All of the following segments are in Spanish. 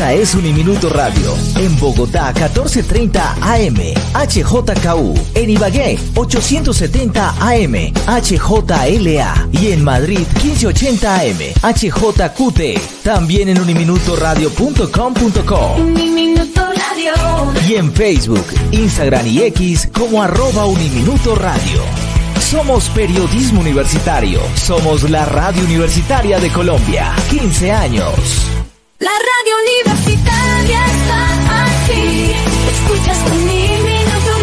Esta es Uniminuto Radio. En Bogotá, 1430 AM, HJKU. En Ibagué, 870 AM, HJLA. Y en Madrid, 1580 AM, HJQT. También en uniminutoradio.com.co. Uniminuto Radio. Y en Facebook, Instagram y X como @Uniminuto Radio. Somos periodismo universitario. Somos la radio universitaria de Colombia. 15 años. La radio universitaria está aquí. Escuchas Uniminuto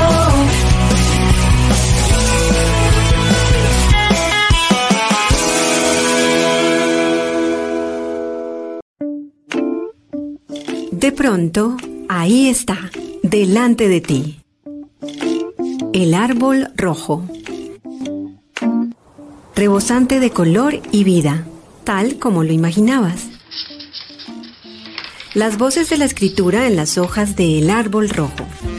Radio. De pronto, ahí está, delante de ti. El árbol rojo. Rebosante de color y vida, tal como lo imaginabas. Las voces de la escritura en las hojas de El árbol rojo.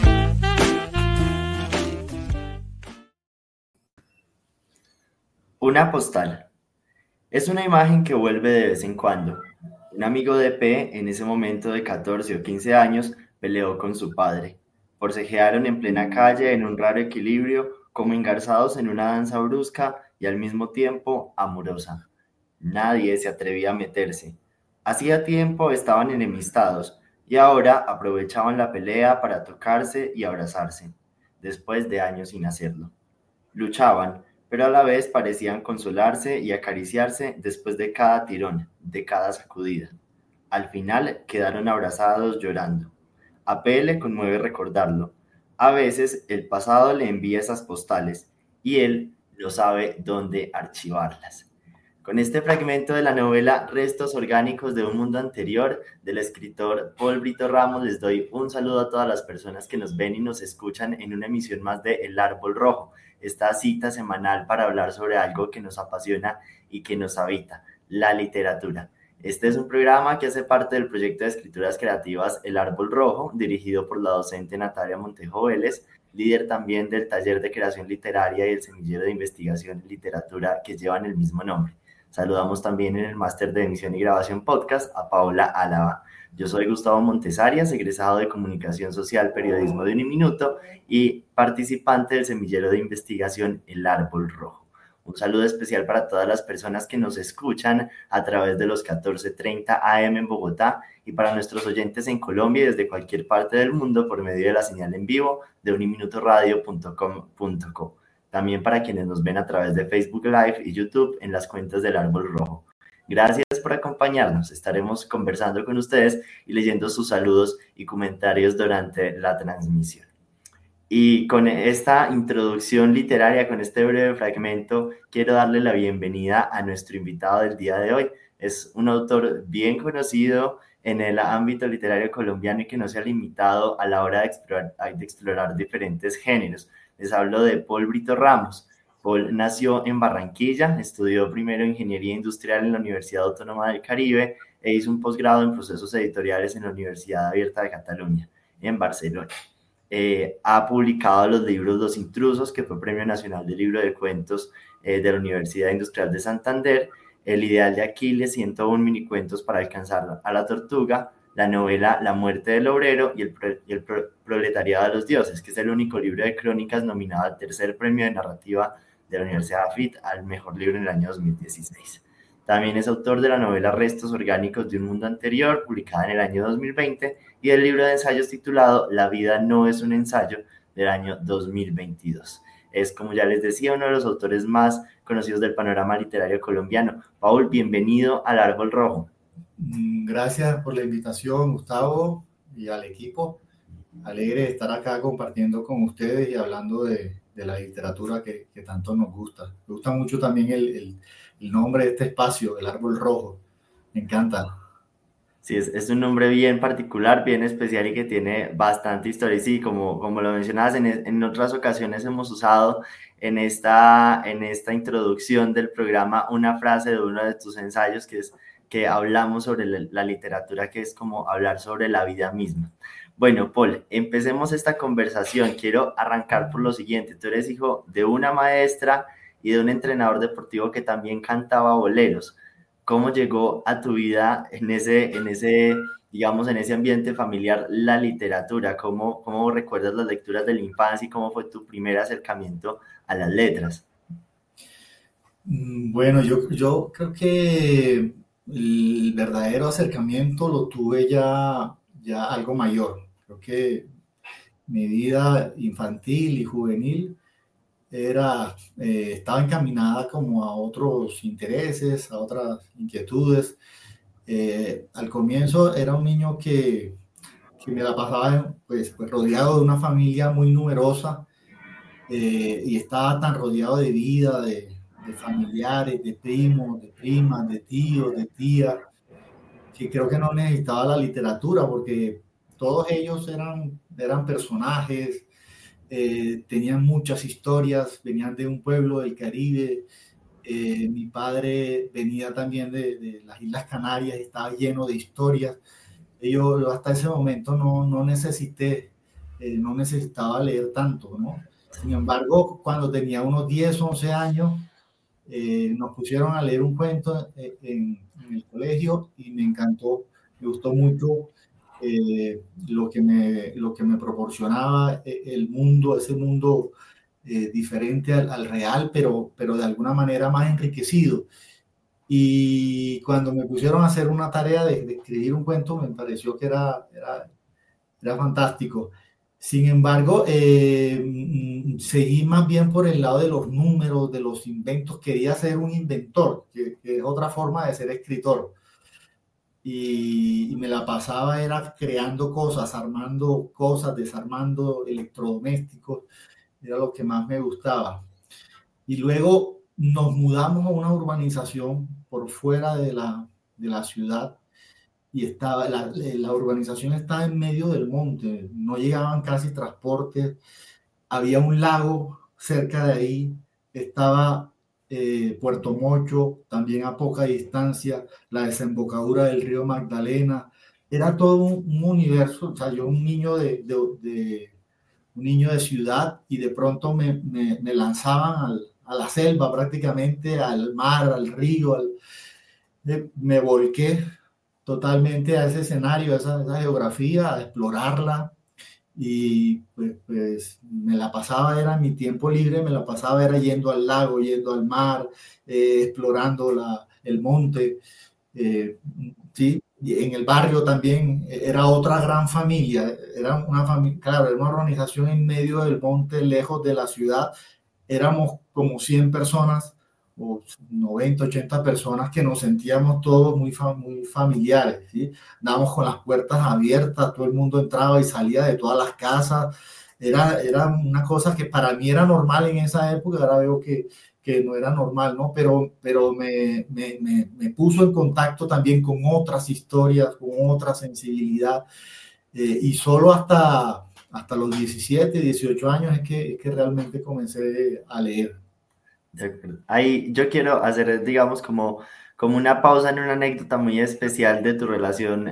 Una postal. Es una imagen que vuelve de vez en cuando. Un amigo de P, en ese momento de 14 o 15 años, peleó con su padre. Forcejearon en plena calle en un raro equilibrio, como engarzados en una danza brusca y al mismo tiempo amorosa. Nadie se atrevía a meterse. Hacía tiempo estaban enemistados y ahora aprovechaban la pelea para tocarse y abrazarse, después de años sin hacerlo. Luchaban, pero a la vez parecían consolarse y acariciarse después de cada tirón, de cada sacudida. Al final quedaron abrazados llorando. A P le conmueve recordarlo. A veces el pasado le envía esas postales y él no sabe dónde archivarlas. Con este fragmento de la novela Restos orgánicos de un mundo anterior, del escritor Paul Brito Ramos, les doy un saludo a todas las personas que nos ven y nos escuchan en una emisión más de El Árbol Rojo, esta cita semanal para hablar sobre algo que nos apasiona y que nos habita, la literatura. Este es un programa que hace parte del proyecto de escrituras creativas El Árbol Rojo, dirigido por la docente Natalia Montejo Vélez, líder también del taller de creación literaria y el semillero de investigación en literatura que llevan el mismo nombre. Saludamos también en el máster de emisión y grabación podcast a Paola Álava. Yo soy Gustavo Montesarias, egresado de Comunicación Social, Periodismo de Uniminuto y participante del semillero de investigación El Árbol Rojo. Un saludo especial para todas las personas que nos escuchan a través de los 1430 AM en Bogotá y para nuestros oyentes en Colombia y desde cualquier parte del mundo por medio de la señal en vivo de uniminutoradio.com.co. También para quienes nos ven a través de Facebook Live y YouTube en las cuentas del Árbol Rojo. Gracias por acompañarnos. Estaremos conversando con ustedes y leyendo sus saludos y comentarios durante la transmisión. Y con esta introducción literaria, con este breve fragmento, quiero darle la bienvenida a nuestro invitado del día de hoy. Es un autor bien conocido en el ámbito literario colombiano y que no se ha limitado a la hora de explorar diferentes géneros. Les hablo de Paul Brito Ramos. Paul nació en Barranquilla, estudió primero Ingeniería Industrial en la Universidad Autónoma del Caribe e hizo un posgrado en procesos editoriales en la Universidad Abierta de Cataluña, en Barcelona. Ha publicado los libros Los Intrusos, que fue Premio Nacional del Libro de Cuentos de la Universidad Industrial de Santander, El Ideal de Aquiles, 101 minicuentos para alcanzar a la tortuga, la novela La muerte del obrero y el proletariado de los dioses, que es el único libro de crónicas nominado al tercer premio de narrativa de la Universidad AFIT al mejor libro en el año 2016. También es autor de la novela Restos orgánicos de un mundo anterior, publicada en el año 2020, y del libro de ensayos titulado La vida no es un ensayo, del año 2022. Es, como ya les decía, uno de los autores más conocidos del panorama literario colombiano. Paul, bienvenido al Árbol Rojo. Gracias por la invitación, Gustavo, y al equipo. Alegre de estar acá compartiendo con ustedes y hablando de la literatura que tanto nos gusta. Me gusta mucho también el nombre de este espacio, El Árbol Rojo. Me encanta. Sí, es un nombre bien particular, bien especial y que tiene bastante historia. Y sí, como lo mencionabas, en otras ocasiones hemos usado en esta introducción del programa una frase de uno de tus ensayos que es que hablamos sobre la literatura, que es como hablar sobre la vida misma. Bueno, Paul, empecemos esta conversación. Quiero arrancar por lo siguiente. Tú eres hijo de una maestra y de un entrenador deportivo que también cantaba boleros. ¿Cómo llegó a tu vida en ese digamos, en ese ambiente familiar, la literatura? ¿Cómo recuerdas las lecturas de la infancia y cómo fue tu primer acercamiento a las letras? Bueno, yo creo que el verdadero acercamiento lo tuve ya algo mayor. Creo que mi vida infantil y juvenil estaba encaminada como a otros intereses, a otras inquietudes. Al comienzo era un niño que me la pasaba pues rodeado de una familia muy numerosa, y estaba tan rodeado de vida, de familiares, de primos, de primas, de tíos, de tías, que creo que no necesitaba la literatura porque todos ellos eran personajes, tenían muchas historias, venían de un pueblo del Caribe. Mi padre venía también de las Islas Canarias, estaba lleno de historias. Yo hasta ese momento no necesitaba leer tanto, ¿no? Sin embargo, cuando tenía unos 10, 11 años, nos pusieron a leer un cuento en el colegio y me encantó, me gustó mucho, lo que me proporcionaba el mundo, ese mundo diferente al real, pero de alguna manera más enriquecido. Y cuando me pusieron a hacer una tarea de escribir un cuento, me pareció que era fantástico. Sin embargo, seguí más bien por el lado de los números, de los inventos. Quería ser un inventor, que es otra forma de ser escritor. Y me la pasaba era creando cosas, armando cosas, desarmando electrodomésticos. Era lo que más me gustaba. Y luego nos mudamos a una urbanización por fuera de la ciudad y la urbanización estaba en medio del monte, no llegaban casi transportes, había un lago cerca de ahí, estaba Puerto Mocho, también a poca distancia, la desembocadura del río Magdalena, era todo un universo. O sea, yo un niño de ciudad y de pronto me lanzaban a la selva prácticamente, al mar, al río, me volqué totalmente a ese escenario, a esa geografía, a explorarla y pues me la pasaba, era mi tiempo libre, me la pasaba era yendo al lago, yendo al mar, explorando el monte, sí. Y en el barrio también era otra gran familia, era una familia, claro, era una organización en medio del monte, lejos de la ciudad. Éramos como 100 personas o 90, 80 personas que nos sentíamos todos muy familiares, ¿sí? Andábamos con las puertas abiertas, todo el mundo entraba y salía de todas las casas. Era una cosa que para mí era normal en esa época, ahora veo que no era normal, ¿no? Pero me puso en contacto también con otras historias, con otra sensibilidad, y solo hasta los 17, 18 años es que realmente comencé a leer. De acuerdo. Ahí yo quiero hacer, digamos, como una pausa en una anécdota muy especial de tu relación,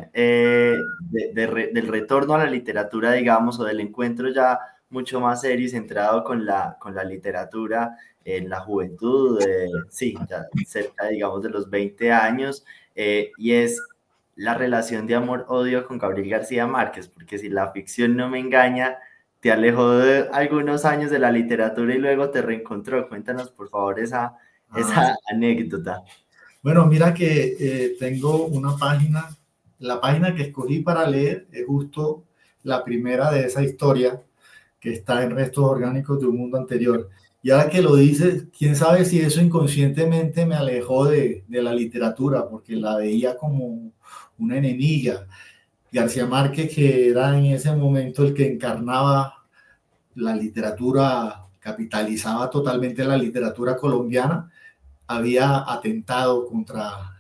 del retorno a la literatura, digamos, o del encuentro ya mucho más serio y centrado con la literatura en la juventud, sí, ya cerca, digamos, de los 20 años, y es la relación de amor-odio con Gabriel García Márquez, porque si la ficción no me engaña, te alejó de algunos años de la literatura y luego te reencontró. Cuéntanos, por favor, esa anécdota. Bueno, mira que tengo una página, la página que escogí para leer es justo la primera de esa historia que está en Restos Orgánicos de un Mundo Anterior. Y ahora que lo dices, quién sabe si eso inconscientemente me alejó de la literatura, porque la veía como una enemiga. García Márquez, que era en ese momento el que encarnaba la literatura, capitalizaba totalmente la literatura colombiana, había atentado contra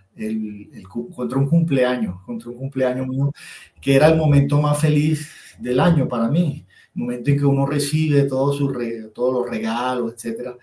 un cumpleaños mío, que era el momento más feliz del año para mí, el momento en que uno recibe todos los regalos, etcétera.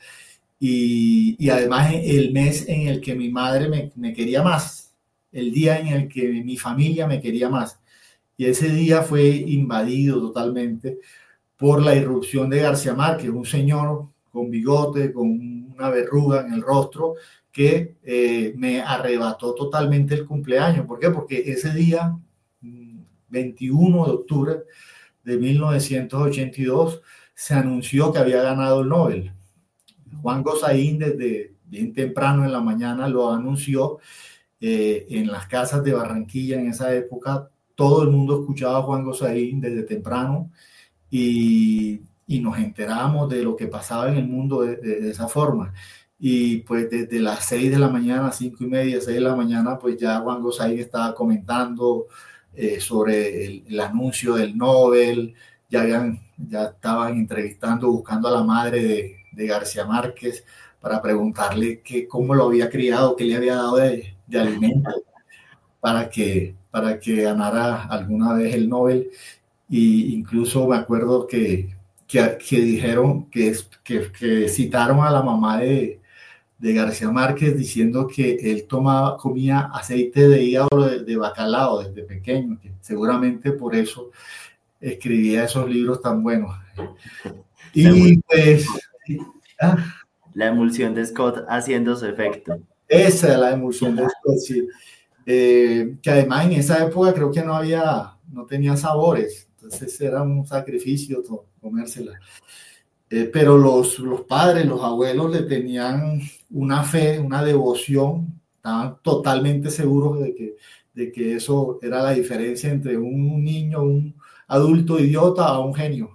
Y además el mes en el que mi madre me quería más, el día en el que mi familia me quería más. Y ese día fue invadido totalmente por la irrupción de García Márquez, un señor con bigote, con una verruga en el rostro, que me arrebató totalmente el cumpleaños. ¿Por qué? Porque ese día 21 de octubre de 1982 se anunció que había ganado el Nobel. Juan Gosaín desde bien temprano en la mañana lo anunció. En las casas de Barranquilla en esa época todo el mundo escuchaba a Juan Gosaín desde temprano y nos enterábamos de lo que pasaba en el mundo de esa forma. Y pues desde las 6 de la mañana, 5:30, 6 de la mañana, pues ya Juan Gosaín estaba comentando sobre el anuncio del Nobel, ya estaban entrevistando, buscando a la madre de García Márquez para preguntarle cómo lo había criado, qué le había dado de alimento para que ganara alguna vez el Nobel. Y incluso me acuerdo que dijeron que citaron a la mamá de García Márquez diciendo que él comía aceite de hígado de bacalao desde pequeño, que seguramente por eso escribía esos libros tan buenos. Y pues la emulsión de Scott haciendo su efecto. Esa es la emulsión de Scott, sí. Que además en esa época creo que no tenía sabores, entonces era un sacrificio comérsela. Pero los padres, los abuelos le tenían una fe, una devoción, estaban totalmente seguros de que eso era la diferencia entre un niño, un adulto idiota a un genio.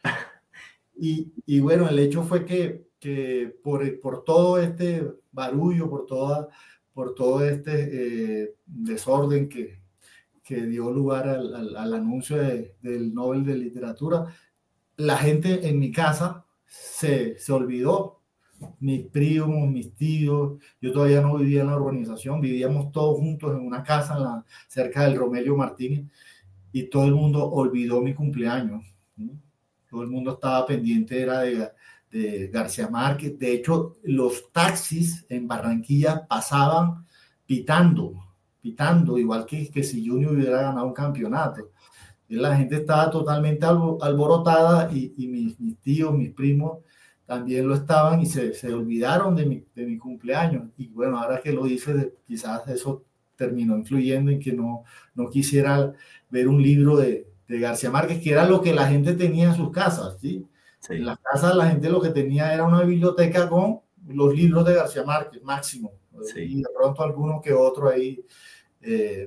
Y bueno, el hecho fue que por todo este barullo, por todo este desorden que dio lugar al anuncio del Nobel de Literatura, la gente en mi casa se olvidó. Mis primos, mis tíos, yo todavía no vivía en la urbanización, vivíamos todos juntos en una casa cerca del Romelio Martínez, y todo el mundo olvidó mi cumpleaños. Todo el mundo estaba pendiente, era de García Márquez. De hecho, los taxis en Barranquilla pasaban pitando, igual que si Junior hubiera ganado un campeonato. Y la gente estaba totalmente alborotada y mis tíos, mis primos también lo estaban, y se olvidaron de mi cumpleaños. Y bueno, ahora que lo dices, quizás eso terminó influyendo en que no quisiera ver un libro de García Márquez, que era lo que la gente tenía en sus casas, ¿sí? Sí. En las casas la gente lo que tenía era una biblioteca con los libros de García Márquez, máximo. Sí. Y de pronto alguno que otro ahí, de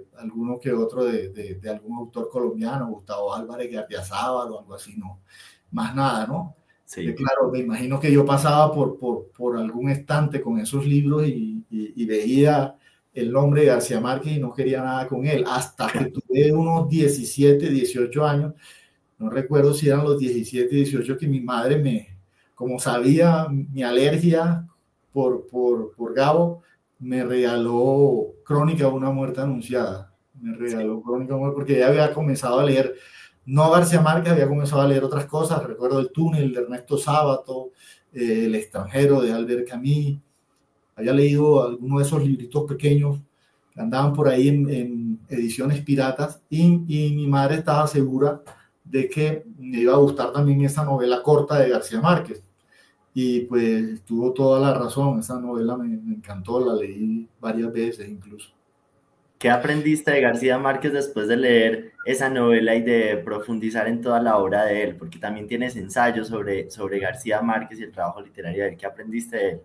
algún autor colombiano, Gustavo Álvarez Gardiazabal o algo así, no. Más nada, ¿no? Sí. Claro, me imagino que yo pasaba por algún estante con esos libros y veía el nombre de García Márquez y no quería nada con él, hasta que tuve unos 17, 18 años, no recuerdo si eran los 17, 18, que mi madre como sabía mi alergia por Gabo, me regaló Crónica de una muerte anunciada, porque ella había comenzado a leer, no García Márquez, había comenzado a leer otras cosas. Recuerdo El túnel de Ernesto Sábato, El extranjero de Albert Camus. Había leído algunos de esos libritos pequeños que andaban por ahí en ediciones piratas, y mi madre estaba segura de que me iba a gustar también esa novela corta de García Márquez. Y pues tuvo toda la razón, esa novela me encantó, la leí varias veces incluso. ¿Qué aprendiste de García Márquez después de leer esa novela y de profundizar en toda la obra de él? Porque también tienes ensayos sobre García Márquez y el trabajo literario de él. ¿Qué aprendiste de él?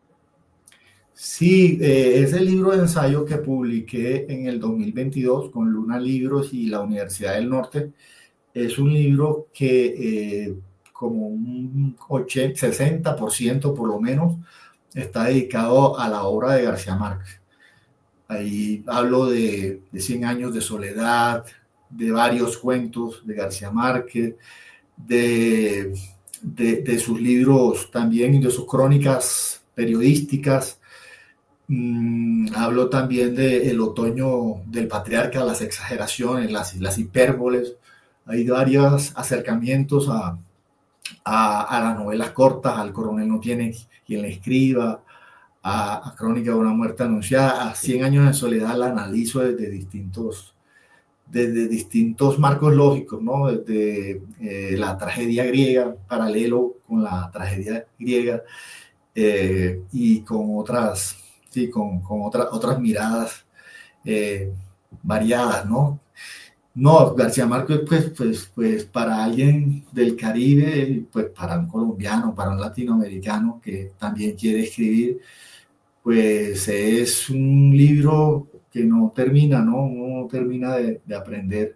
Sí, ese libro de ensayo que publiqué en el 2022 con Luna Libros y la Universidad del Norte es un libro que como un 60% por lo menos está dedicado a la obra de García Márquez. Ahí hablo de 100 años de soledad, de varios cuentos de García Márquez, de sus libros también y de sus crónicas periodísticas. Hablo también de El otoño del patriarca, las exageraciones, las hipérboles. Hay varios acercamientos a las novelas cortas, al Coronel no tiene quien le escriba, a Crónica de una muerte anunciada, a 100 años de soledad. La analizo desde distintos marcos lógicos, ¿no? Desde la tragedia griega, paralelo con la tragedia griega, y con otras, sí, con otras miradas variadas, ¿no? No, García Márquez, pues para alguien del Caribe, pues para un colombiano, para un latinoamericano que también quiere escribir, pues es un libro que no termina, ¿no? Uno no termina de aprender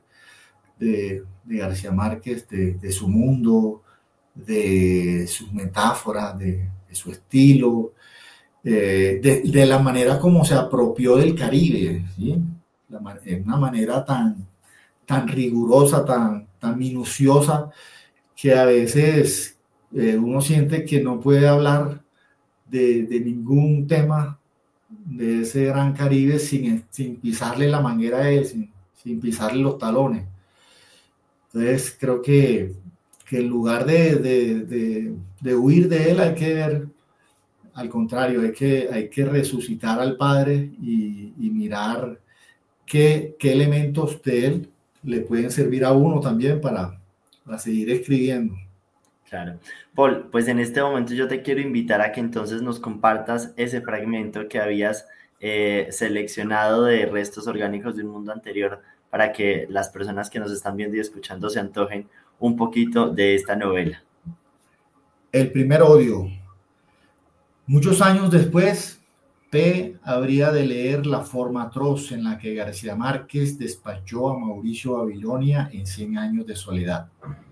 de García Márquez, de su mundo, de sus metáforas, de su estilo, de la manera como se apropió del Caribe, ¿sí? Una manera tan rigurosa, tan minuciosa, que a veces uno siente que no puede hablar de ningún tema de ese gran Caribe sin pisarle la manguera a él, sin pisarle los talones. Entonces creo que en lugar de huir de él hay que ver, al contrario, hay que resucitar al Padre y mirar qué elementos de él le pueden servir a uno también para seguir escribiendo. Claro. Paul, pues en este momento yo te quiero invitar a que entonces nos compartas ese fragmento que habías seleccionado de restos orgánicos de un mundo anterior para que las personas que nos están viendo y escuchando se antojen un poquito de esta novela. El primer odio. Muchos años después, P. habría de leer la forma atroz en la que García Márquez despachó a Mauricio Babilonia en 100 años de soledad.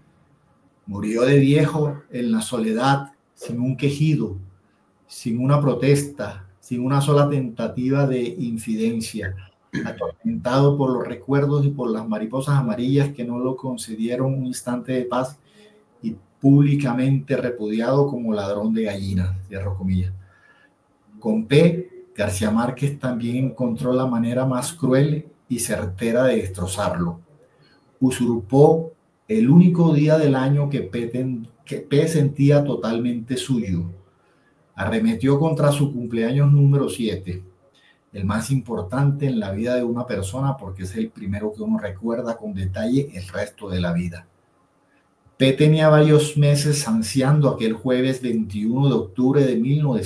Murió de viejo en la soledad, sin un quejido, sin una protesta, sin una sola tentativa de infidencia, atormentado por los recuerdos y por las mariposas amarillas que no lo concedieron un instante de paz y públicamente repudiado como ladrón de gallinas, cierro comillas. Con P, García Márquez también encontró la manera más cruel y certera de destrozarlo. Usurpó el único día del año que P sentía totalmente suyo. Arremetió contra su cumpleaños número 7, el más importante en la vida de una persona porque es el primero que uno recuerda con detalle el resto de la vida. P tenía varios meses ansiando aquel jueves 21 de octubre de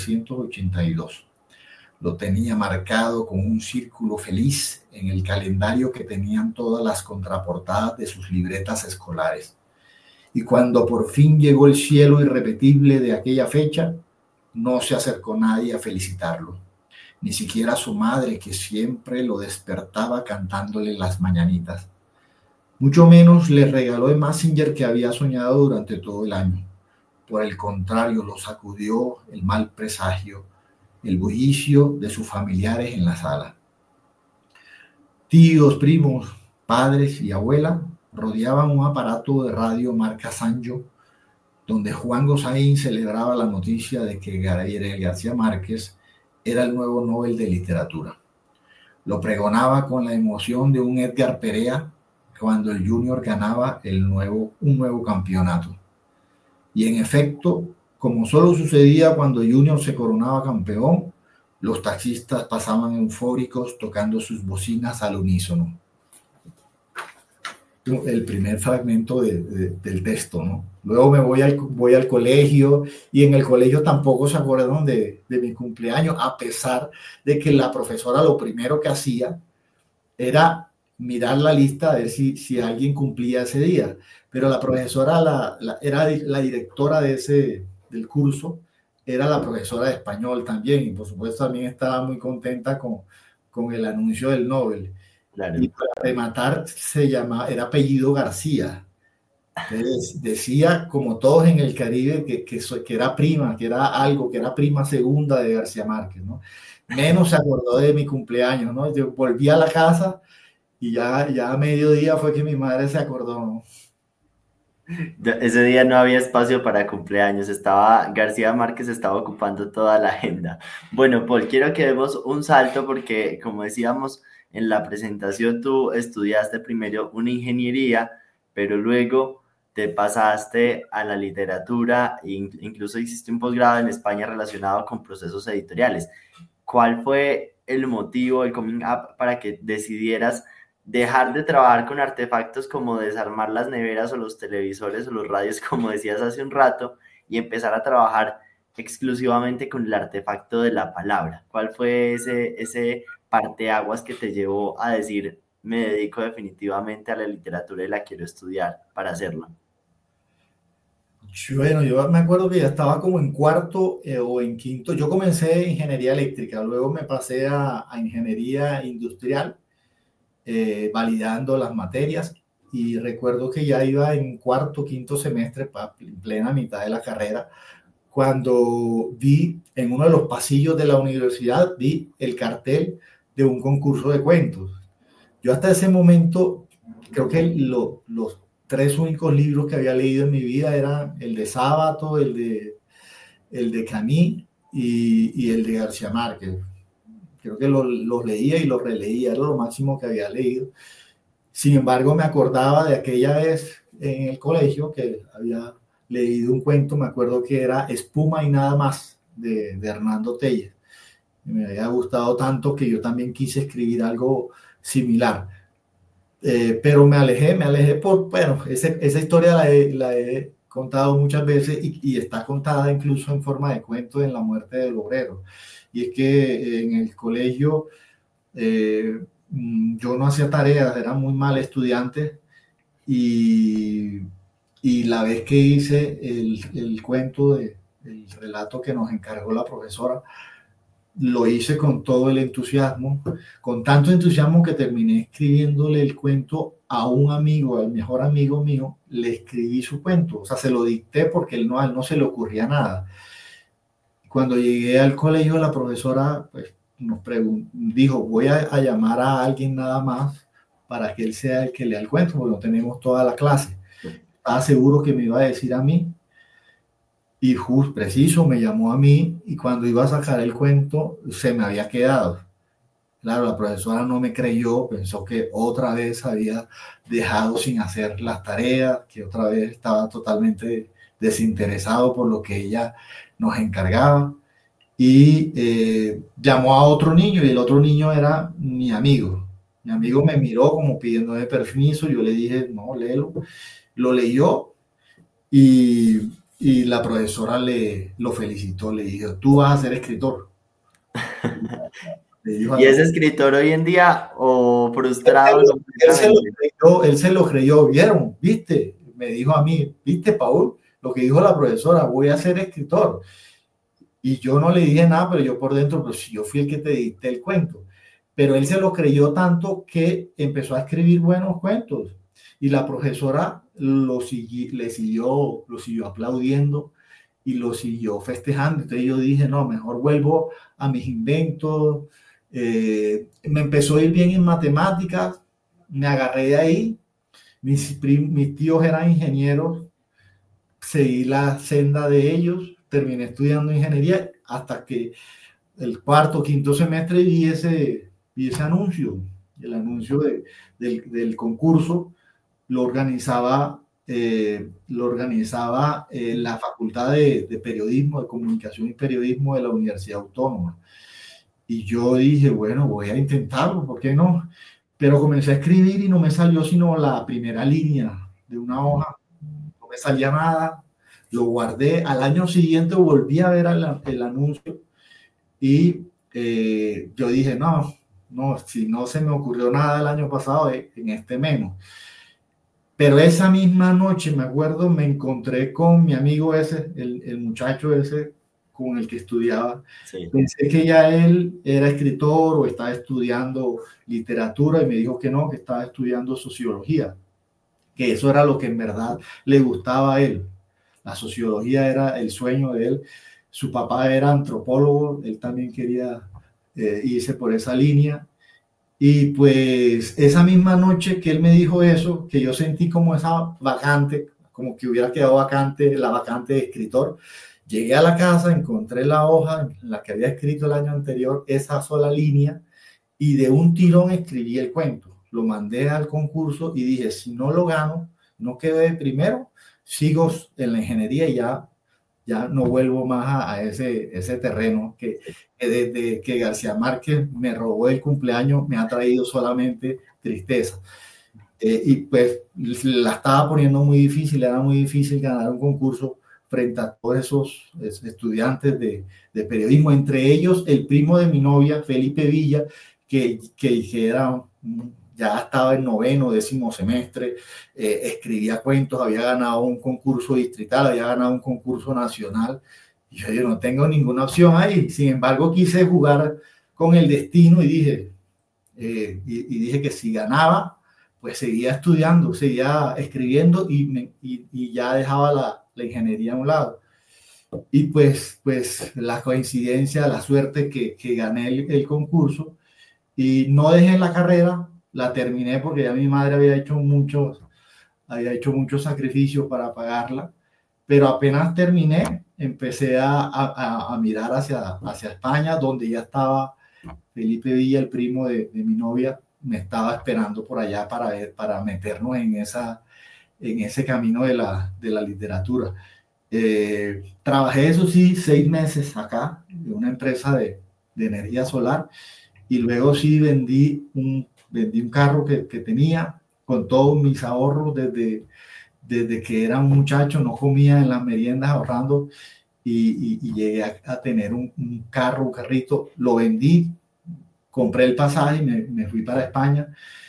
1982. Lo tenía marcado con un círculo feliz en el calendario que tenían todas las contraportadas de sus libretas escolares. Y cuando por fin llegó el cielo irrepetible de aquella fecha, no se acercó nadie a felicitarlo, ni siquiera su madre, que siempre lo despertaba cantándole las mañanitas. Mucho menos le regaló el Messenger que había soñado durante todo el año. Por el contrario, lo sacudió el mal presagio, el bullicio de sus familiares en la sala. Tíos, primos, padres y abuela rodeaban un aparato de radio marca Sanyo, donde Juan Gosaín celebraba la noticia de que Gabriel García Márquez era el nuevo Nobel de Literatura. Lo pregonaba con la emoción de un Edgar Perea cuando el Junior ganaba un nuevo campeonato. Y en efecto, como solo sucedía cuando Junior se coronaba campeón, los taxistas pasaban eufóricos tocando sus bocinas al unísono. El primer fragmento del texto, ¿no? Luego me voy al colegio y en el colegio tampoco se acordaron de mi cumpleaños, a pesar de que la profesora lo primero que hacía era mirar la lista a ver si alguien cumplía ese día. Pero la profesora era la directora del curso, era la profesora de español también, y por supuesto también estaba muy contenta con el anuncio del Nobel. Claro. Y para rematar era apellido García. Entonces decía, como todos en el Caribe, que era prima, que era algo, que era prima segunda de García Márquez, ¿no? Menos se acordó de mi cumpleaños, ¿no? Yo volví a la casa y ya a mediodía fue que mi madre se acordó, ¿no? Ese día no había espacio para cumpleaños, García Márquez estaba ocupando toda la agenda. Bueno, Paul, quiero que demos un salto porque, como decíamos en la presentación, tú estudiaste primero una ingeniería, pero luego te pasaste a la literatura e incluso hiciste un posgrado en España relacionado con procesos editoriales. ¿Cuál fue el motivo, el coming up para que decidieras dejar de trabajar con artefactos como desarmar las neveras o los televisores o los radios, como decías hace un rato, y empezar a trabajar exclusivamente con el artefacto de la palabra? ¿Cuál fue ese parteaguas que te llevó a decir, me dedico definitivamente a la literatura y la quiero estudiar para hacerlo? Bueno, yo me acuerdo que ya estaba como en cuarto o en quinto. Yo comencé ingeniería eléctrica, luego me pasé a ingeniería industrial, validando las materias, y recuerdo que ya iba en cuarto, quinto semestre, en plena mitad de la carrera, cuando vi en uno de los pasillos de la universidad, vi el cartel de un concurso de cuentos. Yo hasta ese momento, creo que los tres únicos libros que había leído en mi vida eran el de Sábato, el de Camus y el de García Márquez. Creo que los leía y los releía, era lo máximo que había leído. Sin embargo, me acordaba de aquella vez en el colegio que había leído un cuento, me acuerdo que era Espuma y nada más, de Hernando Tellez. Me había gustado tanto que yo también quise escribir algo similar. Pero me alejé bueno, esa historia la he contado muchas veces y está contada incluso en forma de cuento en La muerte del obrero. Y es que en el colegio yo no hacía tareas, era muy mal estudiante, y la vez que hice el cuento, el relato que nos encargó la profesora, lo hice con todo el entusiasmo, con tanto entusiasmo que terminé escribiéndole el cuento a un amigo, al mejor amigo mío, le escribí su cuento, o sea, se lo dicté porque a él no se le ocurría nada. Cuando llegué al colegio, la profesora pues, dijo, voy a llamar a alguien nada más para que él sea el que lea el cuento, porque no tenemos toda la clase. Estaba seguro que me iba a decir a mí, y preciso me llamó a mí, y cuando iba a sacar el cuento se me había quedado. Claro, la profesora no me creyó, pensó que otra vez había dejado sin hacer las tareas, que otra vez estaba totalmente desinteresado por lo que ella nos encargaba, y llamó a otro niño, y el otro niño era mi amigo. Mi amigo me miró como pidiéndome permiso, yo le dije, no, léelo. Lo leyó, y la profesora lo felicitó, le dijo, tú vas a ser escritor. ¿Y es escritor hoy en día o frustrado? Él se lo creyó, ¿vieron? ¿Viste? Me dijo a mí, ¿viste, Paul? Lo que dijo la profesora, voy a ser escritor. Y yo no le dije nada, pero yo por dentro, pues yo fui el que te dicté el cuento. Pero él se lo creyó tanto que empezó a escribir buenos cuentos. Y la profesora lo siguió aplaudiendo y lo siguió festejando. Entonces yo dije, no, mejor vuelvo a mis inventos. Me empezó a ir bien en matemáticas, me agarré de ahí. Mis tíos eran ingenieros, seguí la senda de ellos, terminé estudiando ingeniería hasta que el cuarto, quinto semestre vi ese anuncio, el anuncio del concurso. Lo organizaba la Facultad de Periodismo, de Comunicación y Periodismo de la Universidad Autónoma. Y yo dije, bueno, voy a intentarlo, ¿por qué no? Pero comencé a escribir y no me salió sino la primera línea de una hoja, no me salía nada, lo guardé. Al año siguiente volví a ver el anuncio y yo dije, no, si no se me ocurrió nada el año pasado, en este menos. Pero esa misma noche, me acuerdo, me encontré con mi amigo ese, el muchacho ese con el que estudiaba. Sí. Pensé que ya él era escritor o estaba estudiando literatura, y me dijo que no, que estaba estudiando sociología, que eso era lo que en verdad le gustaba a él. La sociología era el sueño de él. Su papá era antropólogo, él también quería irse por esa línea. Y pues esa misma noche que él me dijo eso, que yo sentí como esa vacante, como que hubiera quedado vacante, la vacante de escritor, llegué a la casa, encontré la hoja en la que había escrito el año anterior, esa sola línea, y de un tirón escribí el cuento. Lo mandé al concurso y dije, si no lo gano, no quedé primero, sigo en la ingeniería y ya no vuelvo más a ese terreno que desde que García Márquez me robó el cumpleaños me ha traído solamente tristeza. Y pues la estaba poniendo muy difícil, era muy difícil ganar un concurso frente a todos esos estudiantes de periodismo, entre ellos el primo de mi novia, Felipe Villa, que era ya estaba en noveno, décimo semestre, escribía cuentos, había ganado un concurso distrital, había ganado un concurso nacional. Y yo no tengo ninguna opción ahí. Sin embargo, quise jugar con el destino y dije que si ganaba, pues seguía estudiando, seguía escribiendo y ya dejaba la ingeniería a un lado. Y pues la coincidencia, la suerte que gané el concurso y no dejé la carrera, la terminé porque ya mi madre había hecho muchos sacrificios para pagarla, pero apenas terminé, empecé a mirar hacia España, donde ya estaba Felipe Villa, el primo de mi novia, me estaba esperando por allá para meternos en ese camino de la literatura. Trabajé, eso sí, 6 meses acá, en una empresa de energía solar, y luego sí vendí un carro que tenía con todos mis ahorros desde que era un muchacho, no comía en las meriendas ahorrando, y llegué a tener un carrito, lo vendí, compré el pasaje y me fui para España,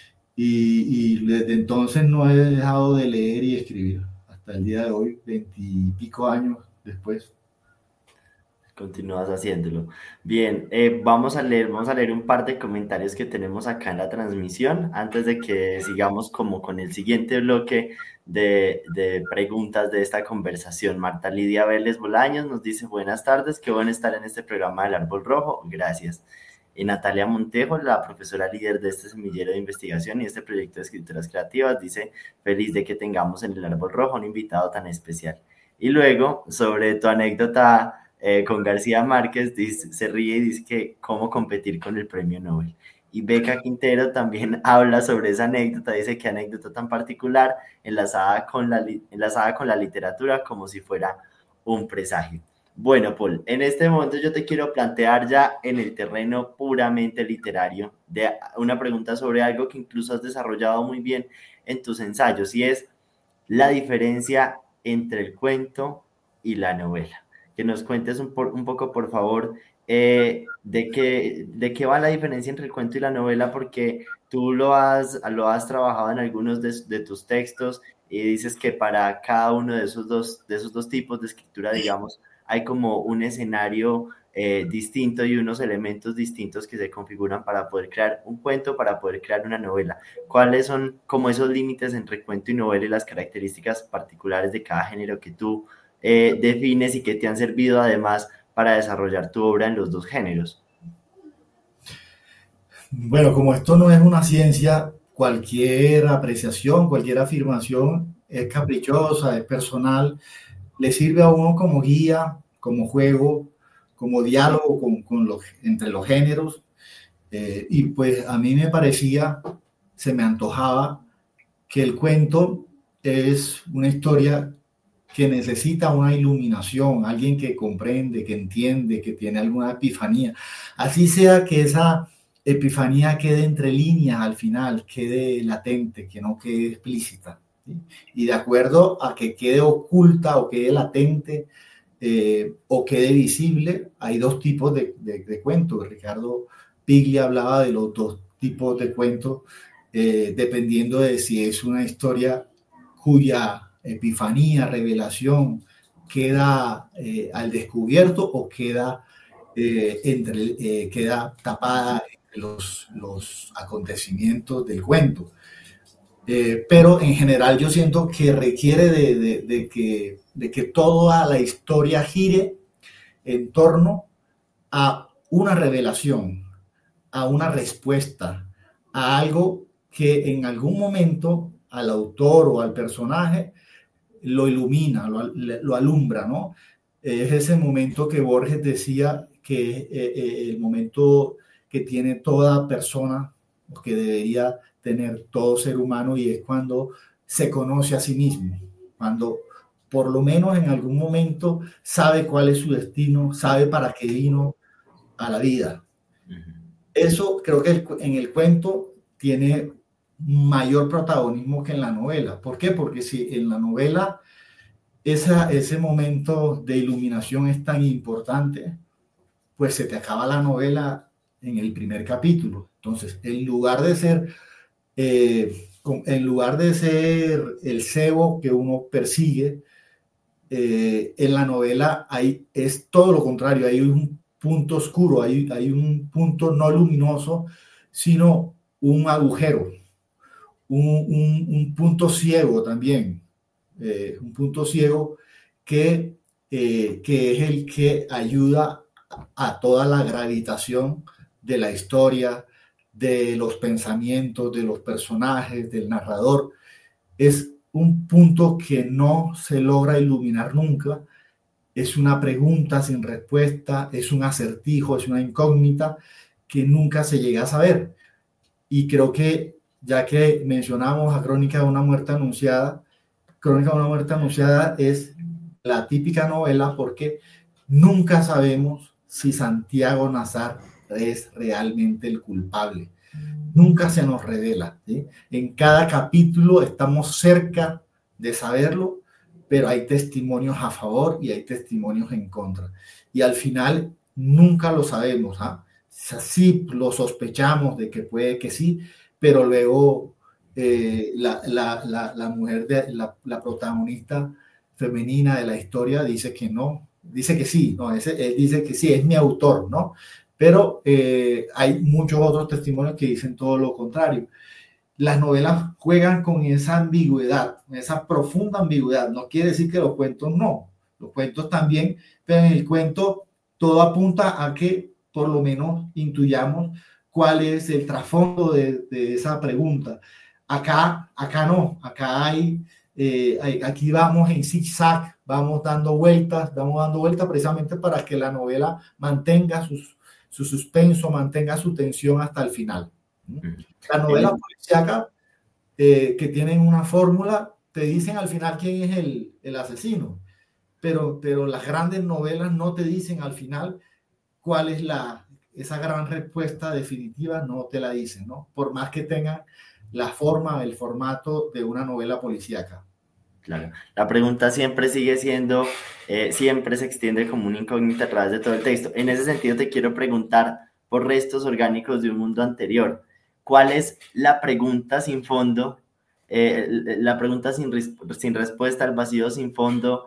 y desde entonces no he dejado de leer y escribir hasta el día de hoy, 20 y pico años después. Continúas haciéndolo. Bien, vamos a leer un par de comentarios que tenemos acá en la transmisión antes de que sigamos como con el siguiente bloque de preguntas de esta conversación. Marta Lidia Vélez Bolaños nos dice: buenas tardes, qué bueno estar en este programa del Árbol Rojo, gracias. Y Natalia Montejo, la profesora líder de este semillero de investigación y este proyecto de escrituras creativas, dice: feliz de que tengamos en el Árbol Rojo un invitado tan especial. Y luego, sobre tu anécdota con García Márquez, se ríe y dice que cómo competir con el premio Nobel. Y Beca Quintero también habla sobre esa anécdota, dice: qué anécdota tan particular, enlazada con la literatura como si fuera un presagio. Bueno, Paul, en este momento yo te quiero plantear ya en el terreno puramente literario una pregunta sobre algo que incluso has desarrollado muy bien en tus ensayos, y es la diferencia entre el cuento y la novela. Que nos cuentes un poco, por favor, de qué va la diferencia entre el cuento y la novela, porque tú lo has trabajado en algunos de tus textos y dices que para cada uno de esos dos tipos de escritura, digamos, hay como un escenario distinto y unos elementos distintos que se configuran para poder crear un cuento, para poder crear una novela. ¿Cuáles son como esos límites entre cuento y novela y las características particulares de cada género que tú defines y que te han servido además para desarrollar tu obra en los dos géneros? Bueno, como esto no es una ciencia, cualquier apreciación, cualquier afirmación es caprichosa, es personal, le sirve a uno como guía, como juego, como diálogo entre los géneros, y pues a mí se me antojaba que el cuento es una historia que necesita una iluminación, alguien que comprende, que entiende, que tiene alguna epifanía. Así sea que esa epifanía quede entre líneas al final, quede latente, que no quede explícita, ¿sí? Y de acuerdo a que quede oculta o quede latente o quede visible, hay dos tipos de cuentos. Ricardo Piglia hablaba de los dos tipos de cuentos, dependiendo de si es una historia cuya epifanía, revelación queda al descubierto o queda tapada entre los acontecimientos del cuento. Pero en general yo siento que requiere de que toda la historia gire en torno a una revelación, a una respuesta, a algo que en algún momento al autor o al personaje lo ilumina, lo alumbra, ¿no? Es ese momento que Borges decía que el momento que tiene toda persona, que debería tener todo ser humano, y es cuando se conoce a sí mismo, cuando por lo menos en algún momento sabe cuál es su destino, sabe para qué vino a la vida. Eso creo que en el cuento tiene mayor protagonismo que en la novela. ¿Por qué? Porque si en la novela ese momento de iluminación es tan importante, pues se te acaba la novela en el primer capítulo. Entonces, en lugar de ser en lugar de ser el cebo que uno persigue, en la novela es todo lo contrario, hay un punto oscuro, hay un punto no luminoso, sino un agujero, un punto ciego también, un punto ciego que es el que ayuda a toda la gravitación de la historia, de los pensamientos, de los personajes, del narrador. Es un punto que no se logra iluminar nunca, es una pregunta sin respuesta, es un acertijo, es una incógnita que nunca se llega a saber. Y creo que, ya que mencionamos a Crónica de una muerte anunciada, Crónica de una muerte anunciada es la típica novela porque nunca sabemos si Santiago Nazar es realmente el culpable. Nunca se nos revela, ¿sí? En cada capítulo estamos cerca de saberlo, pero hay testimonios a favor y hay testimonios en contra. Y al final nunca lo sabemos, ¿ah? Sí lo sospechamos de que puede que sí, pero luego la mujer, la protagonista femenina de la historia dice que no, dice que sí, no, él dice que sí, es mi autor, ¿no? Pero hay muchos otros testimonios que dicen todo lo contrario. Las novelas juegan con esa ambigüedad, esa profunda ambigüedad. No quiere decir que los cuentos no, los cuentos también, pero en el cuento todo apunta a que por lo menos intuyamos cuál es el trasfondo de esa pregunta. Acá no, acá aquí vamos en zigzag, vamos dando vueltas precisamente para que la novela mantenga su suspenso, mantenga su tensión hasta el final. La novela policíaca que tienen una fórmula, te dicen al final quién es el asesino, pero las grandes novelas no te dicen al final cuál es esa gran respuesta definitiva, no te la dicen, ¿no? Por más que tengan la forma, el formato de una novela policíaca. Claro, la pregunta siempre sigue siendo, siempre se extiende como una incógnita a través de todo el texto. En ese sentido te quiero preguntar por Restos orgánicos de un mundo anterior. ¿Cuál es la pregunta sin fondo, la pregunta sin respuesta, el vacío sin fondo,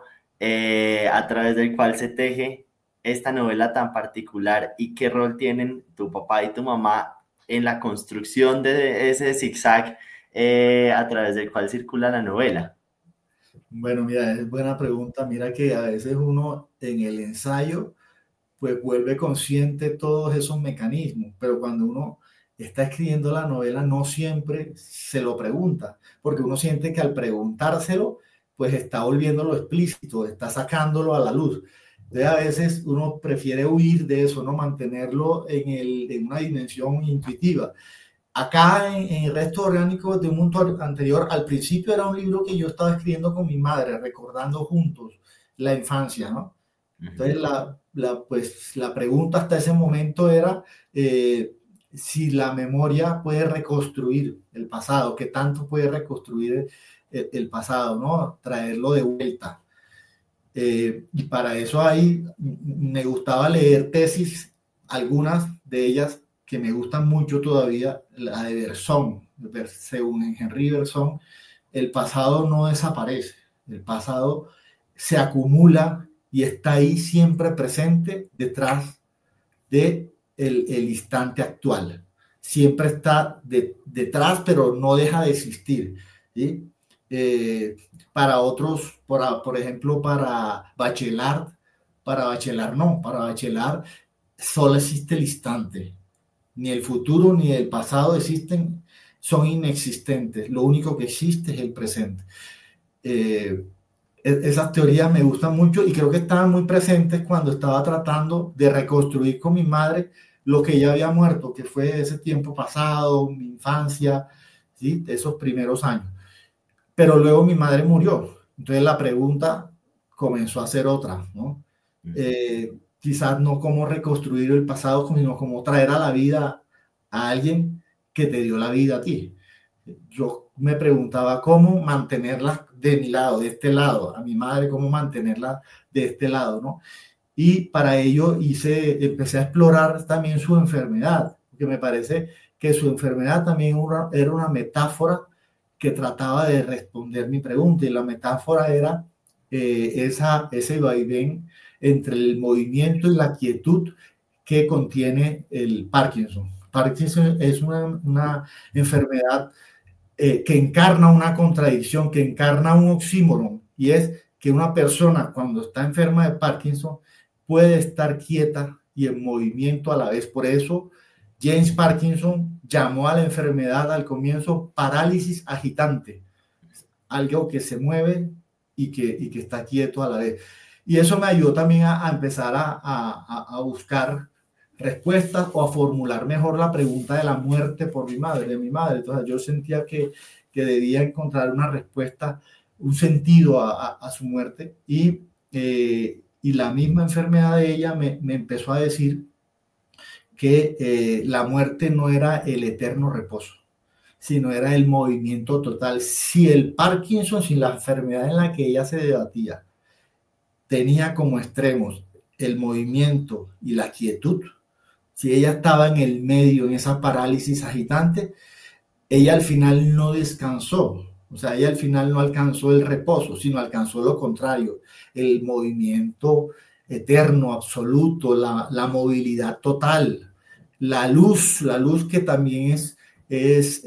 a través del cual se teje esta novela tan particular, y qué rol tienen tu papá y tu mamá en la construcción de ese zigzag a través del cual circula la novela? Bueno, mira, es buena pregunta. Mira que a veces uno en el ensayo pues vuelve consciente todos esos mecanismos, pero cuando uno está escribiendo la novela no siempre se lo pregunta, porque uno siente que al preguntárselo pues está volviéndolo explícito, está sacándolo a la luz. Entonces a veces uno prefiere huir de eso, no mantenerlo en una dimensión intuitiva. Acá en Restos orgánicos de un mundo anterior, al principio era un libro que yo estaba escribiendo con mi madre, recordando juntos la infancia, ¿no? Entonces la pregunta hasta ese momento era si la memoria puede reconstruir el pasado, qué tanto puede reconstruir el pasado, ¿no? Traerlo de vuelta. Y para eso me gustaba leer tesis, algunas de ellas que me gustan mucho todavía, la de Bergson. Según Henri Bergson, el pasado no desaparece, el pasado se acumula y está ahí siempre presente detrás del instante actual. Siempre está detrás, pero no deja de existir, ¿sí? Para otros, por ejemplo, para Bachelard solo existe el instante. Ni el futuro ni el pasado existen, son inexistentes. Lo único que existe es el presente. Esas teorías me gustan mucho y creo que estaban muy presentes cuando estaba tratando de reconstruir con mi madre lo que ya había muerto, que fue ese tiempo pasado, mi infancia, ¿sí? Esos primeros años. Pero luego mi madre murió. Entonces la pregunta comenzó a ser otra, ¿no? Quizás no cómo reconstruir el pasado, sino cómo traer a la vida a alguien que te dio la vida a ti. Yo me preguntaba cómo mantenerla de mi lado, de este lado, a mi madre, cómo mantenerla de este lado, ¿no? Y para ello empecé a explorar también su enfermedad, porque me parece que su enfermedad también era una metáfora que trataba de responder mi pregunta, y la metáfora era ese vaivén entre el movimiento y la quietud que contiene el Parkinson. Parkinson es una enfermedad que encarna una contradicción, que encarna un oxímoron, y es que una persona cuando está enferma de Parkinson puede estar quieta y en movimiento a la vez. Por eso James Parkinson llamó a la enfermedad al comienzo parálisis agitante, algo que se mueve y que está quieto a la vez. Y eso me ayudó también a empezar a buscar respuestas o a formular mejor la pregunta de la muerte por de mi madre. Entonces yo sentía que debía encontrar una respuesta, un sentido a su muerte, y la misma enfermedad de ella me empezó a decir que la muerte no era el eterno reposo, sino era el movimiento total. Si el Parkinson, si la enfermedad en la que ella se debatía tenía como extremos el movimiento y la quietud, si ella estaba en el medio, en esa parálisis agitante, ella al final no descansó. O sea, ella al final no alcanzó el reposo, sino alcanzó lo contrario, el movimiento eterno, absoluto, la movilidad total, la luz que también es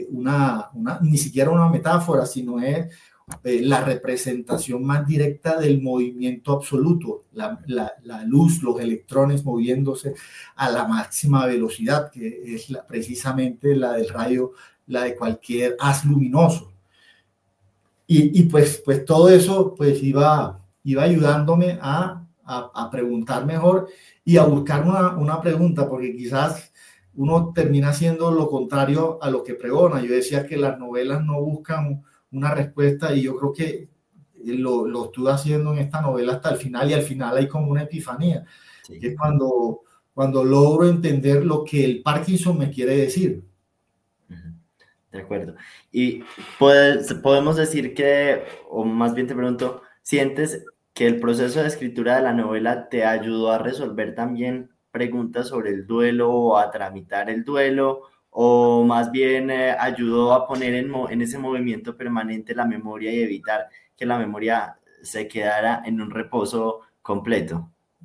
ni siquiera una metáfora, sino es la representación más directa del movimiento absoluto, la luz, los electrones moviéndose a la máxima velocidad, que es precisamente la del rayo, la de cualquier haz luminoso. Y pues todo eso pues iba ayudándome a preguntar mejor y a buscar una pregunta, porque quizás uno termina haciendo lo contrario a lo que pregona. Yo decía que las novelas no buscan una respuesta, y yo creo que lo estuve haciendo en esta novela hasta el final, y al final hay como una epifanía, sí, que es cuando logro entender lo que el Parkinson me quiere decir. De acuerdo. Y podemos decir que, o más bien te pregunto, ¿sientes que el proceso de escritura de la novela te ayudó a resolver también preguntas sobre el duelo o a tramitar el duelo, o más bien ayudó a poner en ese movimiento permanente la memoria y evitar que la memoria se quedara en un reposo completo?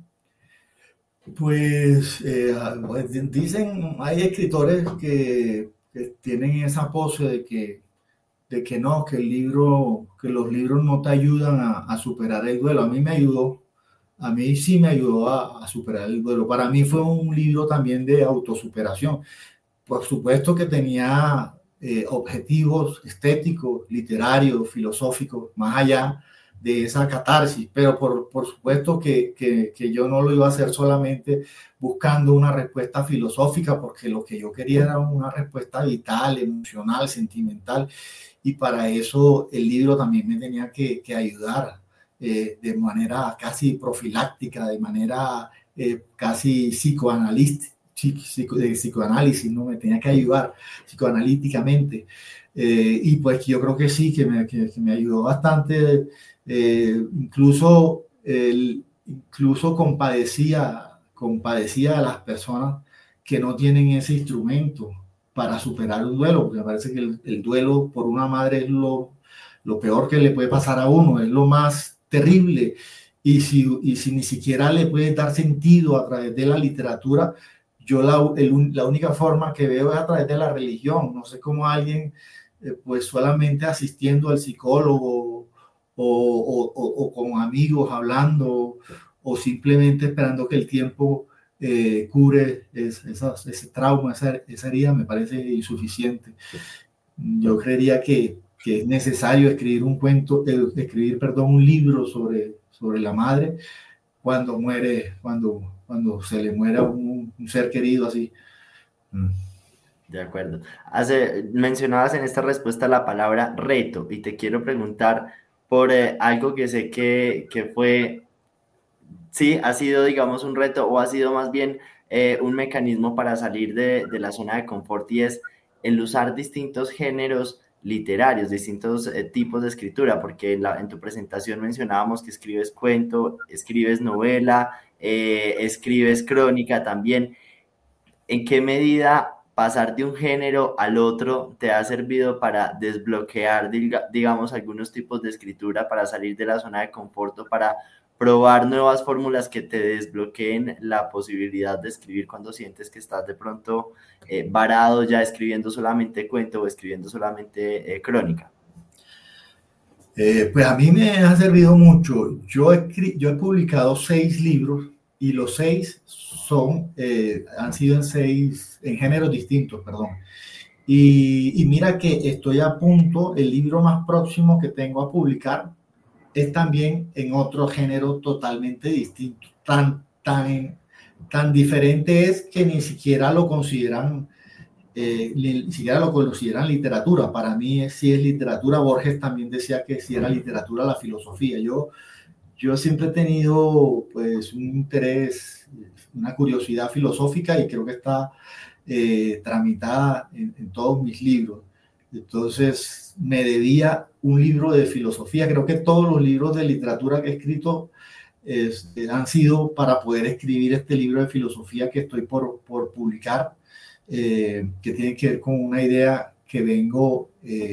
Pues dicen, hay escritores que tienen esa pose de que no, que los libros no te ayudan a superar el duelo. A mí me ayudó, a mí sí me ayudó a superar el duelo. Para mí fue un libro también de autosuperación. Por supuesto que tenía objetivos estéticos, literarios, filosóficos, más allá de esa catarsis, pero por supuesto que yo no lo iba a hacer solamente buscando una respuesta filosófica, porque lo que yo quería era una respuesta vital, emocional, sentimental, y para eso el libro también me tenía que ayudar de manera casi profiláctica, de manera casi de psicoanálisis, ¿no? Me tenía que ayudar psicoanalíticamente, y pues yo creo que sí, que me ayudó bastante. Incluso compadecía a las personas que no tienen ese instrumento para superar un duelo, porque me parece que el duelo por una madre es lo peor que le puede pasar a uno, es lo más terrible, y si ni siquiera le puede dar sentido a través de la literatura, yo la única forma que veo es a través de la religión. No sé cómo alguien pues solamente asistiendo al psicólogo o con amigos hablando, o simplemente esperando que el tiempo cure ese trauma, esa herida, me parece insuficiente. Yo creería que es necesario escribir un libro sobre la madre cuando muere, cuando se le muera un ser querido así. De acuerdo. Mencionabas en esta respuesta la palabra reto, y te quiero preguntar por algo que sé que fue, sí, ha sido, digamos, un reto, o ha sido más bien un mecanismo para salir de la zona de confort, y es el usar distintos géneros literarios, distintos tipos de escritura, porque en tu presentación mencionábamos que escribes cuento, escribes novela, escribes crónica también. ¿En qué medida pasar de un género al otro te ha servido para desbloquear, digamos, algunos tipos de escritura, para salir de la zona de confort, para probar nuevas fórmulas que te desbloqueen la posibilidad de escribir cuando sientes que estás de pronto varado ya escribiendo solamente cuento o escribiendo solamente crónica? Pues a mí me ha servido mucho. Yo he publicado 6 libros y los 6 han sido en géneros distintos, perdón. Y mira que estoy a punto, el libro más próximo que tengo a publicar es también en otro género totalmente distinto. Tan diferente es que ni siquiera lo consideran literatura. Para mí sí es literatura. Borges también decía que sí era literatura la filosofía. Yo siempre he tenido pues un interés, una curiosidad filosófica y creo que está tramitada en todos mis libros. Entonces me debía un libro de filosofía. Creo que todos los libros de literatura que he escrito han sido para poder escribir este libro de filosofía que estoy por publicar. Que tiene que ver con una idea que vengo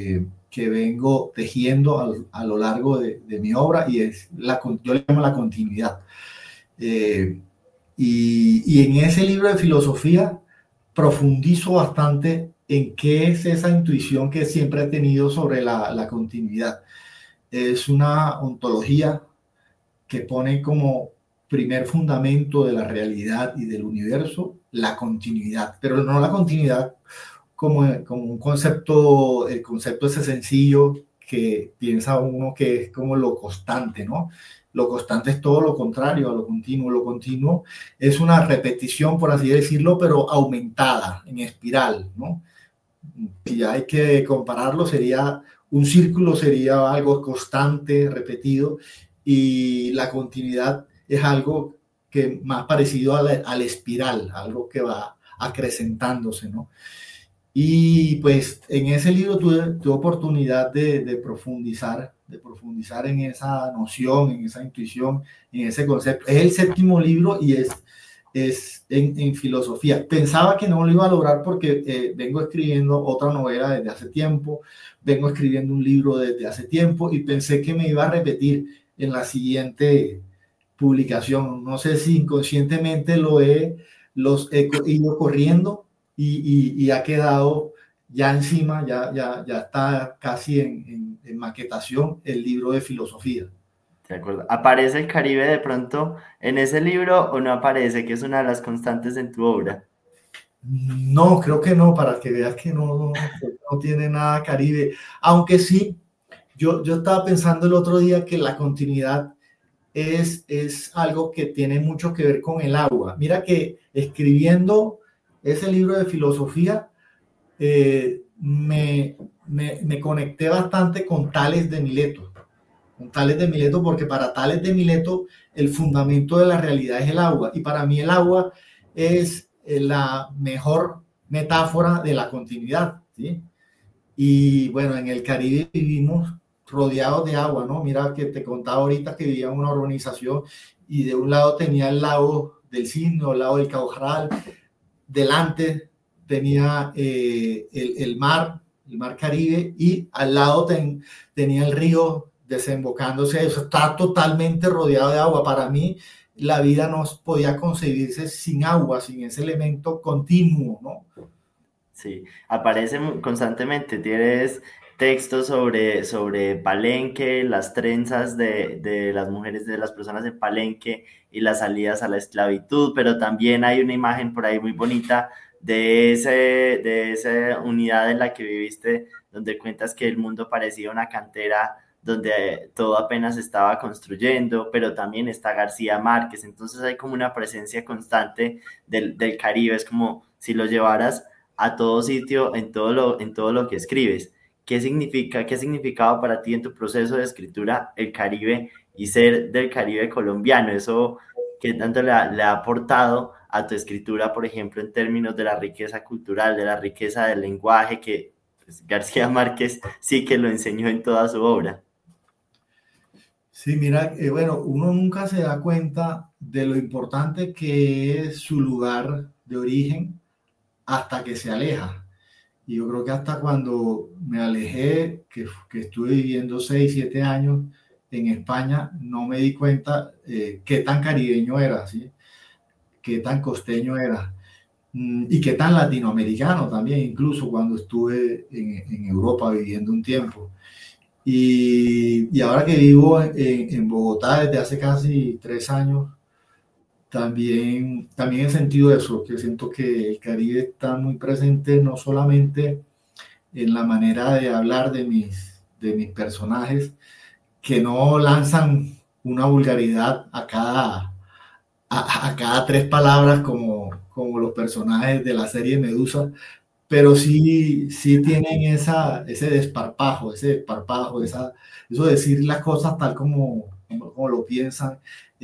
tejiendo a lo largo de mi obra, y yo le llamo la continuidad. Y en ese libro de filosofía profundizo bastante en qué es esa intuición que siempre he tenido sobre la continuidad. Es una ontología que pone como primer fundamento de la realidad y del universo la continuidad, pero no la continuidad como un concepto. El concepto ese sencillo que piensa uno que es como lo constante, ¿no? Lo constante es todo lo contrario a lo continuo. Lo continuo es una repetición, por así decirlo, pero aumentada, en espiral, ¿no? Si hay que compararlo, un círculo sería algo constante, repetido, y la continuidad es algo que más parecido a la espiral, algo que va acrecentándose, ¿no? Y pues en ese libro tuve oportunidad de profundizar en esa noción, en esa intuición, en ese concepto. Es el 7º libro y es en filosofía. Pensaba que no lo iba a lograr porque vengo escribiendo otra novela desde hace tiempo, vengo escribiendo un libro desde hace tiempo y pensé que me iba a repetir en la siguiente publicación. No sé si inconscientemente los he ido corriendo y ha quedado ya encima, ya está casi en maquetación el libro de filosofía. De acuerdo. ¿Aparece el Caribe de pronto en ese libro o no aparece, que es una de las constantes en tu obra? No, creo que no, para que veas que no tiene nada Caribe. Aunque sí, yo estaba pensando el otro día que la continuidad es algo que tiene mucho que ver con el agua. Mira que escribiendo ese libro de filosofía me conecté bastante con Tales de Mileto. Porque para Tales de Mileto el fundamento de la realidad es el agua, y para mí el agua es la mejor metáfora de la continuidad, ¿sí? Y bueno, en el Caribe vivimos rodeados de agua, ¿no? Mira que te contaba ahorita que vivía en una urbanización y de un lado tenía el lago del Cisne, el lago del Caujaral, delante tenía el mar Caribe, y al lado tenía el río desembocándose. Eso está totalmente rodeado de agua. Para mí la vida no podía concebirse sin agua, sin ese elemento continuo, ¿no? Sí, aparece constantemente. Tienes textos sobre Palenque, las trenzas de las mujeres, de las personas de Palenque y las salidas a la esclavitud, pero también hay una imagen por ahí muy bonita de esa unidad en la que viviste, donde cuentas que el mundo parecía una cantera donde todo apenas estaba construyendo, pero también está García Márquez. Entonces hay como una presencia constante del Caribe. Es como si lo llevaras a todo sitio, en todo lo que escribes. ¿Qué significa, qué ha significado para ti en tu proceso de escritura el Caribe y ser del Caribe colombiano? Eso, ¿qué tanto le ha aportado a tu escritura, por ejemplo, en términos de la riqueza cultural, de la riqueza del lenguaje, que pues, García Márquez sí que lo enseñó en toda su obra? Sí, mira, bueno, uno nunca se da cuenta de lo importante que es su lugar de origen hasta que se aleja. Y yo creo que hasta cuando me alejé, que estuve viviendo 6, 7 años en España, no me di cuenta qué tan caribeño era, ¿sí? Qué tan costeño era. Y qué tan latinoamericano también, incluso cuando estuve en Europa viviendo un tiempo. Y ahora que vivo en Bogotá desde hace casi 3 años, también he sentido eso, que siento que el Caribe está muy presente no solamente en la manera de hablar de mis personajes, que no lanzan una vulgaridad a cada 3 palabras como los personajes de la serie Medusa, pero sí tienen ese desparpajo, eso de decir las cosas tal como lo piensan,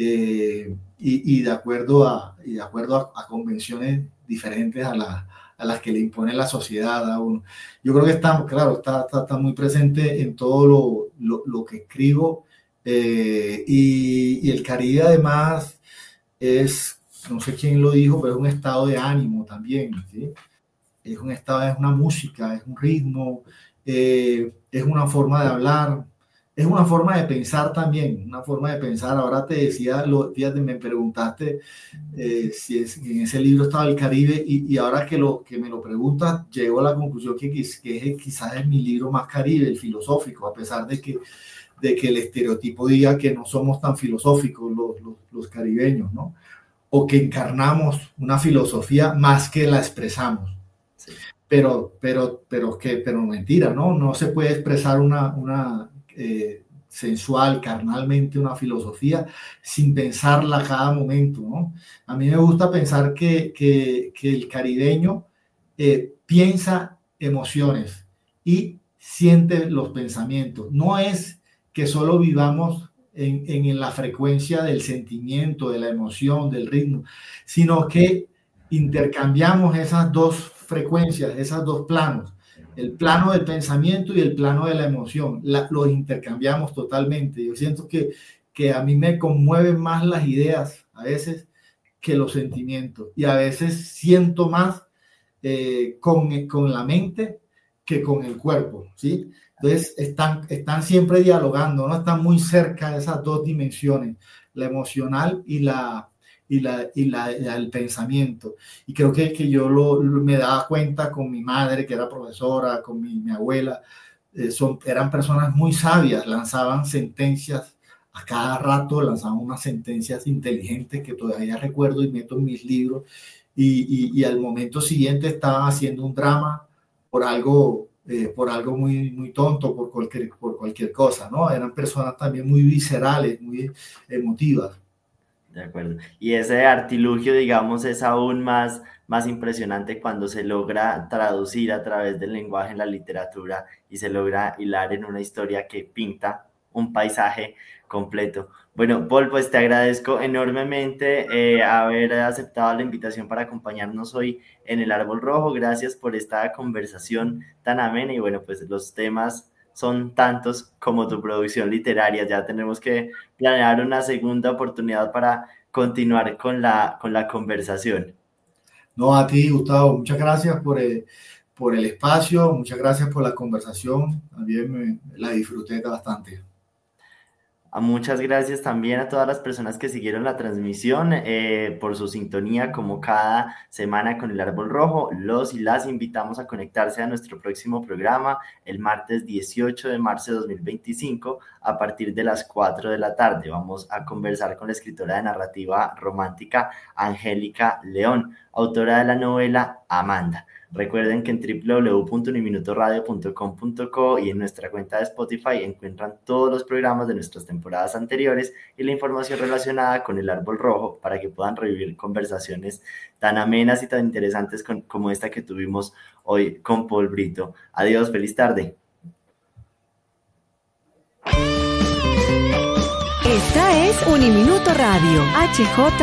y de acuerdo a convenciones diferentes a las que le impone la sociedad a uno. Yo creo que está muy presente en todo lo que escribo, y el Caribe además es, no sé quién lo dijo, pero es un estado de ánimo también, ¿sí? Es una música, es un ritmo, es una forma de hablar, es una forma de pensar también, una forma de pensar. Ahora te decía, fíjate, me preguntaste si en ese libro estaba el Caribe, y ahora que me lo preguntas, llego a la conclusión que quizás es mi libro más Caribe, el filosófico, a pesar de que el estereotipo diga que no somos tan filosóficos los caribeños, ¿no? O que encarnamos una filosofía más que la expresamos. Sí. Pero mentira, ¿no? No se puede expresar una sensual, carnalmente, una filosofía sin pensarla a cada momento, ¿no? A mí me gusta pensar que el caribeño piensa emociones y siente los pensamientos. No es que solo vivamos en la frecuencia del sentimiento, de la emoción, del ritmo, sino que intercambiamos esas 2 frecuencias, esos 2 planos, el plano del pensamiento y el plano de la emoción, los intercambiamos totalmente. Yo siento que a mí me conmueven más las ideas a veces que los sentimientos, y a veces siento más con la mente que con el cuerpo, ¿sí? Entonces están siempre dialogando, ¿no? Están muy cerca de esas 2 dimensiones, la emocional y el pensamiento. Y creo que yo me daba cuenta con mi madre, que era profesora, con mi abuela, eran personas muy sabias, lanzaban sentencias a cada rato, lanzaban unas sentencias inteligentes que todavía recuerdo y meto en mis libros, y al momento siguiente estaban haciendo un drama por algo muy, muy tonto, por cualquier cosa, ¿no? Eran personas también muy viscerales, muy emotivas. De acuerdo. Y ese artilugio, digamos, es aún más impresionante cuando se logra traducir a través del lenguaje en la literatura y se logra hilar en una historia que pinta un paisaje completo. Bueno, Paul, pues te agradezco enormemente haber aceptado la invitación para acompañarnos hoy en El Árbol Rojo. Gracias por esta conversación tan amena, y bueno, pues los temas son tantos como tu producción literaria. Ya tenemos que planear una segunda oportunidad para continuar con la conversación. No, a ti, Gustavo, muchas gracias por el espacio, muchas gracias por la conversación. También la disfruté bastante. Muchas gracias también a todas las personas que siguieron la transmisión, por su sintonía como cada semana con El Árbol Rojo. Los y las invitamos a conectarse a nuestro próximo programa el martes 18 de marzo de 2025 a partir de las 4 de la tarde. Vamos a conversar con la escritora de narrativa romántica Angélica León, autora de la novela Amanda. Recuerden que en www.uniminutoradio.com.co y en nuestra cuenta de Spotify encuentran todos los programas de nuestras temporadas anteriores y la información relacionada con El Árbol Rojo para que puedan revivir conversaciones tan amenas y tan interesantes como esta que tuvimos hoy con Paul Brito. Adiós, feliz tarde. Esta es Uniminuto Radio, HJ.